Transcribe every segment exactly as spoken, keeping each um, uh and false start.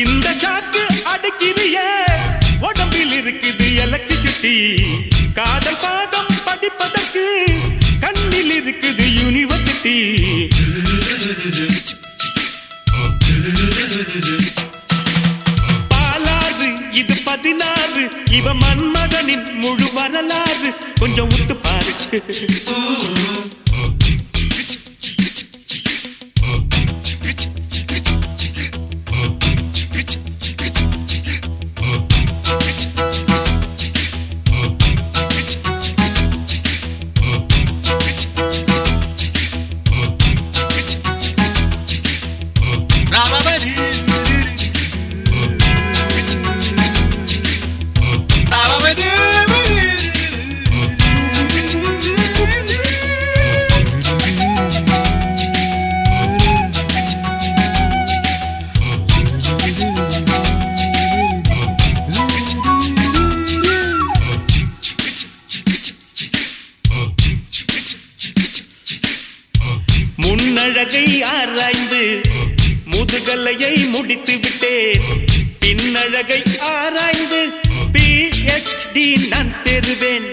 இந்த சாக்கு அடிக்கிறியே உடம்பில் இருக்குது எலக்ட்ரிசிட்டி காதல் பாடம் படிப்பதற்கு கண்ணில் இருக்குது யூனிவர்சிட்டி பாலாறு இது பதினாறு இவ மன்மகனின் முழு வரலாறு கொஞ்சம் உத்து பாரு முன்னழகை ஆராய்ந்து முதுகலையை முடித்து விட்டேன் பின்னழகை ஆராய்ந்து பிஎச்டி நான் பெறுவேன்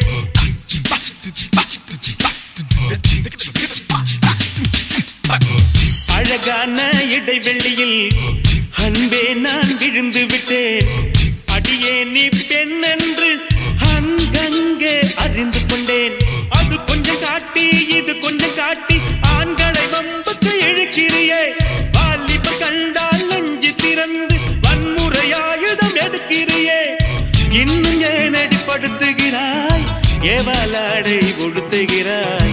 அழகான இடைவெளியில் அன்பே நான் விழுந்து விட்டேன் அடியே நீ பெண் என்று அங்கங்கே அறிந்து கொண்டேன் அது கொஞ்சம் காட்டி இது கொஞ்சம் காட்டி ஆண்களை வம்புக்கு இழுக்கிறியே வாலிப கண்டால் நெஞ்சு திறந்து வன்முறையாயுதம் எடுக்கிறியே இன்னும் ஏன் அடிப்படுத்துகிறாய் ஏவாலாடை உடுத்துகிறாய்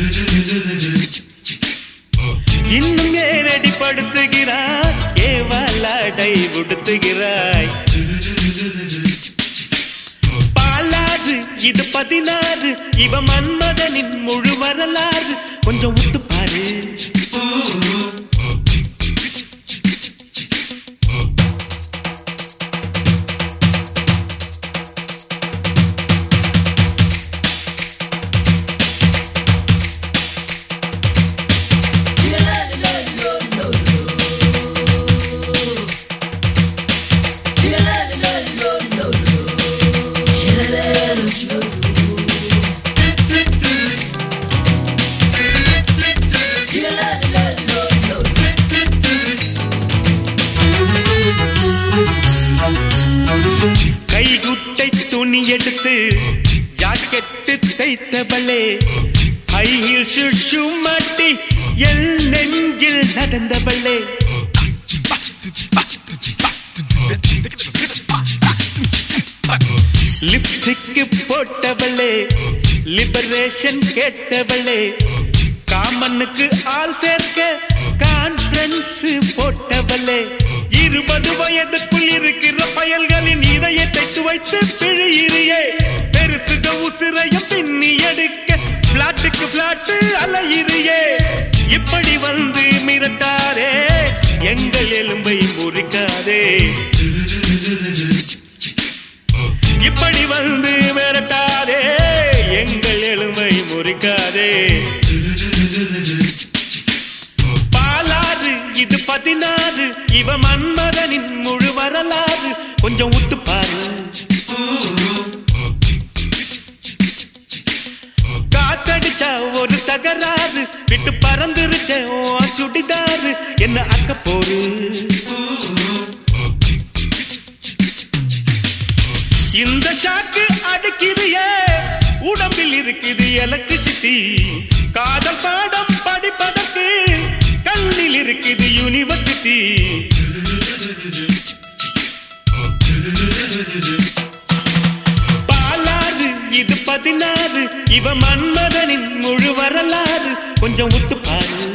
இன்னும் ஏன் அடிப்படுத்துகிறாய் ஏவாலாடை உடுத்துகிறாய் பாலாறு இது பதினாறு இவ மன்மதனின் முழு வரலாறு கொஞ்சம் உத்து பாரு கைகுட்டை துணி எடுத்து ஜாக்கெட்டு தைத்தவளே ஹை ஹீல்ஸ் ஷூ மாட்டி என் நெஞ்சில் நடந்தவளே லிப்ஸ்டிக் போட்டவளே லிபரேஷன் கேட்டவளே காமனுக்கு ஆள் சேர்க்க கான்ஃபரன்ஸ் போட்டவளே இருபது வயதுக்குள் இருக்கிற பயல்களின் இதயத்தை துவைத்து பிழியிறியே பெருசுக உசிரையும் பின்னி எடுக்க பிளாட்டுக்கு பிளாட்டு அலையிறியே இப்படி வந்து மிரட்டாரே எங்கள் எலும்பை முறிக்காதே இப்படி வந்து மிரட்டாரே எங்கள் எலும்பை முறிக்காதே பாலாறு இது பதினாறு இவ மன்மதனின் முழு வரலாறு கொஞ்சம் உத்து பாரு காத்தடிச்சா ஒரு தகராறு விட்டு பறந்துருச்ச சுடிதாரு என்ன அக்க போரு இந்த சாக்கு அடிக்கிறியே உடம்பில் இருக்குது எலக்ட்ரிசிட்டி காதல் பாடம் படிப்பதற்கு கண்ணில் இருக்குது யூனிவர்சிட்டி பாலாறு இது பதினாறு இவ மன்மதனின் முழு வரலாறு கொஞ்சம் உத்து பாரு